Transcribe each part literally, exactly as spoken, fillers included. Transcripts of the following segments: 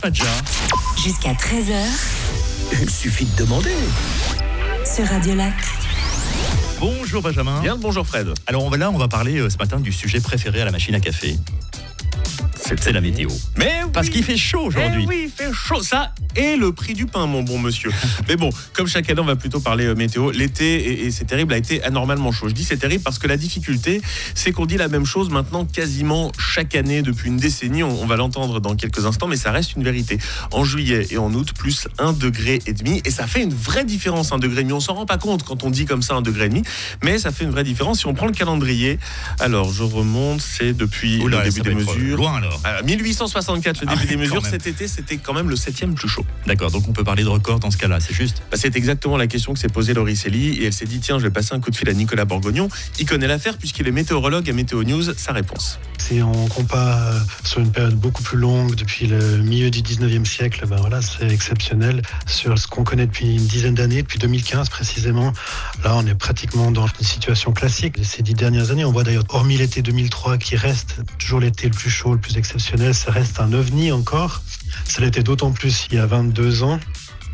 Padja. Jusqu'à treize heures. Il suffit de demander. Sur Radio Lac. Bonjour Benjamin. Bien le bonjour Fred. Alors on va, là, on va parler euh, ce matin du sujet préféré à la machine à café. C'est la météo. Mais Parce oui. qu'il fait chaud aujourd'hui. Eh oui, il fait chaud. Ça et le prix du pain, mon bon monsieur. Mais bon, comme chaque année, on va plutôt parler euh, météo. L'été, et, et c'est terrible, a été anormalement chaud. Je dis c'est terrible parce que la difficulté, c'est qu'on dit la même chose maintenant quasiment chaque année depuis une décennie. On, on va l'entendre dans quelques instants, mais ça reste une vérité. En juillet et en août, plus un degré et demi. Et ça fait une vraie différence, un degré et demi. On s'en rend pas compte quand on dit comme ça un degré et demi, mais ça fait une vraie différence. Si on prend le calendrier, alors je remonte, c'est depuis Oula, le début ça des va être mesures. loin alors. Euh, mille huit cent soixante-quatre, le Ah début oui, des mesures, quand même. cet été, c'était quand même le septième plus chaud. D'accord, donc on peut parler de record dans ce cas-là, c'est juste. Bah, c'est exactement la question que s'est posée Laurie Célie et elle s'est dit tiens, je vais passer un coup de fil à Nicolas Borgognon. Il connaît l'affaire puisqu'il est météorologue à Météo News. Sa réponse. Si on compare sur une période beaucoup plus longue, depuis le milieu du dix-neuvième siècle, ben voilà, c'est exceptionnel. Sur ce qu'on connaît depuis une dizaine d'années, depuis deux mille quinze précisément, là on est pratiquement dans une situation classique. Ces dix dernières années, on voit d'ailleurs, hormis l'été deux mille trois qui reste toujours l'été le plus chaud, le plus exceptionnel, ça reste un ovni encore. Ça l'était d'autant plus il y a vingt-deux ans.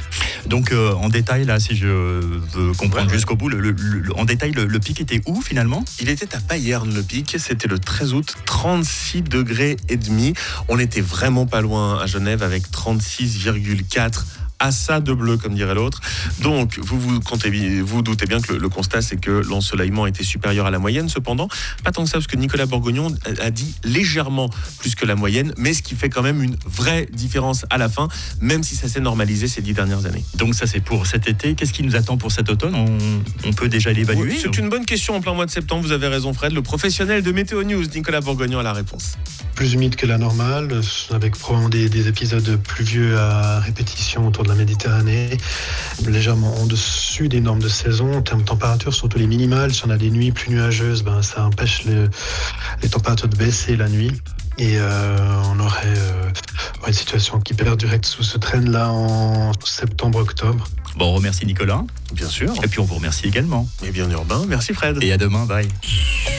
Donc euh, en détail, là, si je veux comprendre Ouais, ouais. jusqu'au bout, le, le- le- en détail, le, le pic était où finalement ? Il était à Payerne le pic, c'était le treize août, trente-six degrés et demi. On était vraiment pas loin à Genève avec trente-six virgule quatre. À ça de bleu, comme dirait l'autre. Donc, vous vous, comptez, vous doutez bien que le, le constat, c'est que l'ensoleillement était supérieur à la moyenne. Cependant, pas tant que ça, parce que Nicolas Borgognon a, a dit légèrement plus que la moyenne, mais ce qui fait quand même une vraie différence à la fin, même si ça s'est normalisé ces dix dernières années. Donc ça c'est pour cet été. Qu'est-ce qui nous attend pour cet automne ? on, on peut déjà l'évaluer Oui, c'est une bonne question en plein mois de septembre. Vous avez raison, Fred. Le professionnel de Météo News, Nicolas Borgognon, a la réponse. Plus humide que la normale, avec probablement des, des épisodes pluvieux à répétition autour de la Méditerranée, légèrement en dessus des normes de saison. En termes de température, surtout les minimales, si on a des nuits plus nuageuses, ben, ça empêche le- les températures de baisser la nuit. Et euh, on aurait euh, une situation qui perdurait sous ce train-là en septembre-octobre. Bon, on remercie Nicolas. Bien sûr. Et puis on vous remercie également. Et bien urbain. Merci, Fred. Et à demain, bye.